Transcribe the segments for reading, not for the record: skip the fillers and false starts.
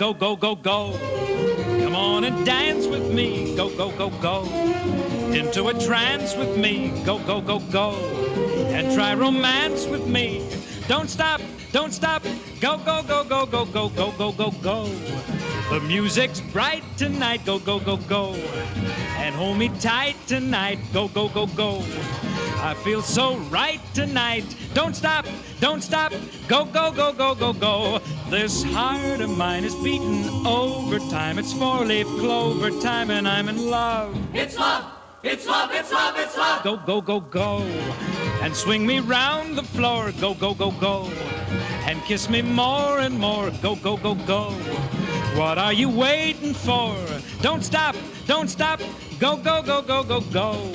go, go, go, go. Come on and dance with me, go, go, go, go. Into a trance with me, go, go, go, go. And try romance with me. Don't stop, don't stop, go, go, go, go, go, go, go, go, go, go. The music's bright tonight, go, go, go, go. And hold me tight tonight, go, go, go, go. I feel so right tonight. Don't stop, go, go, go, go, go, go. This heart of mine is beating overtime. It's four-leaf clover time and I'm in love. It's love, it's love, it's love, it's love. Go, go, go, go. And swing me round the floor, go, go, go, go. And kiss me more and more, go, go, go, go. What are you waiting for? Don't stop, go, go, go, go, go, go.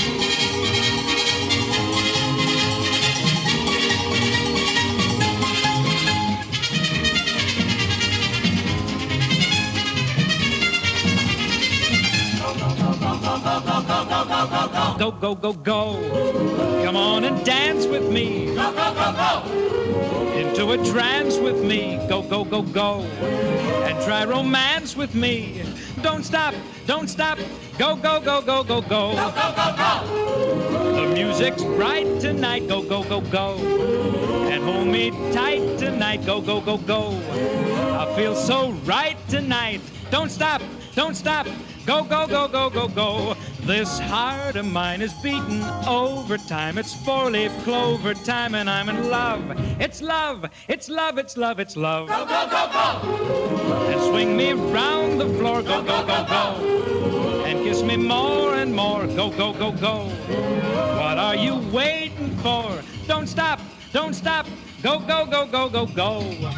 Go, go, go, go. Come on and dance with me. Go, go, go, go. Into a trance with me. Go, go, go, go. And try romance with me. Don't stop, go, go, go, go, go, go. Go, go, go, go. The music's bright tonight. Go, go, go, go. And hold me tight tonight. Go, go, go, go. I feel so right tonight. Don't stop, go, go, go, go, go, go. This heart of mine is beating overtime. It's four-leaf clover time and I'm in love. It's love, it's love, it's love, it's love. Go, go, go, go. And swing me round the floor. Go, go, go, go. And kiss me more and more. Go, go, go, go. What are you waiting for? Don't stop, go, go, go, go, go, go.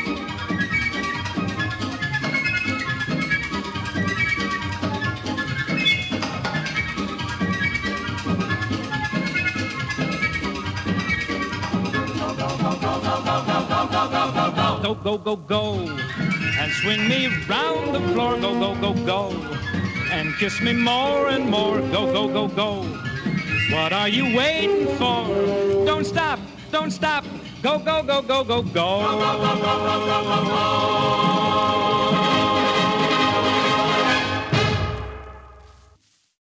Go, go, go, go, and swing me round the floor. Go, go, go, go, and kiss me more and more. Go, go, go, go. What are you waiting for? Don't stop, go, go, go, go, go, go. Go, go, go, go, go, go, go, go.